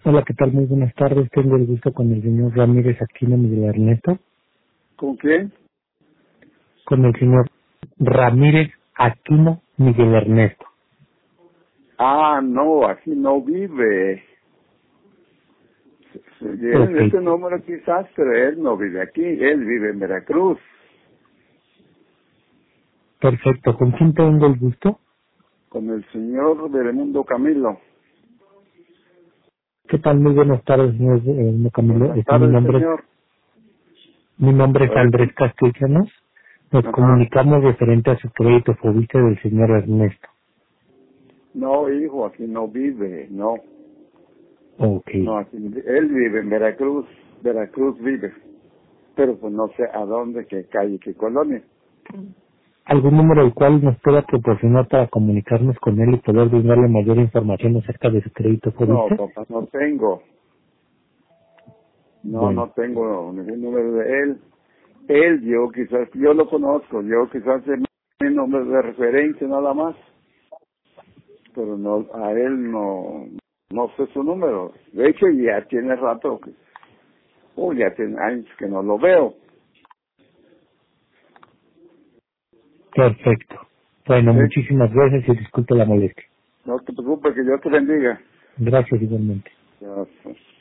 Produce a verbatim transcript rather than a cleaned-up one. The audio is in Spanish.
Hola, ¿qué tal? Muy buenas tardes. Tengo el gusto con el señor Ramírez Aquino Miguel Ernesto. ¿Con quién? Con el señor Ramírez Aquino Miguel Ernesto. Ah, no, aquí no vive. Ok, Tienen este número quizás, pero él no vive aquí. Él vive en Veracruz. perfecto. ¿Con quién tengo el gusto? Con el señor Beremundo Camilo. ¿Qué tal? Muy buenas tardes, señor eh, Camilo. Buenas Este, mi tardes, nombre es, señor. mi nombre A es ver, Andrés ¿cómo? Castellanos. Nos Ajá. comunicamos referente a su crédito fobista del señor Ernesto. No, hijo, aquí no vive. No, Ok. no, aquí, él vive en Veracruz. Veracruz vive. Pero pues no sé a dónde, qué calle, qué colonia. ¿Algún número al cual nos pueda proporcionar para comunicarnos con él y poder brindarle mayor información acerca de su crédito No, fobista? papá, no tengo. No, Bueno, no tengo ningún número de él. Él, yo quizás, yo lo conozco, yo quizás es mi nombre de referencia nada más, pero no, a él no, no sé su número. De hecho, ya tiene rato, que, oh, ya tiene años que no lo veo. perfecto. Bueno, ¿Sí? muchísimas gracias y disculpe la molestia. No te preocupes, que Dios te bendiga. Gracias igualmente. Gracias.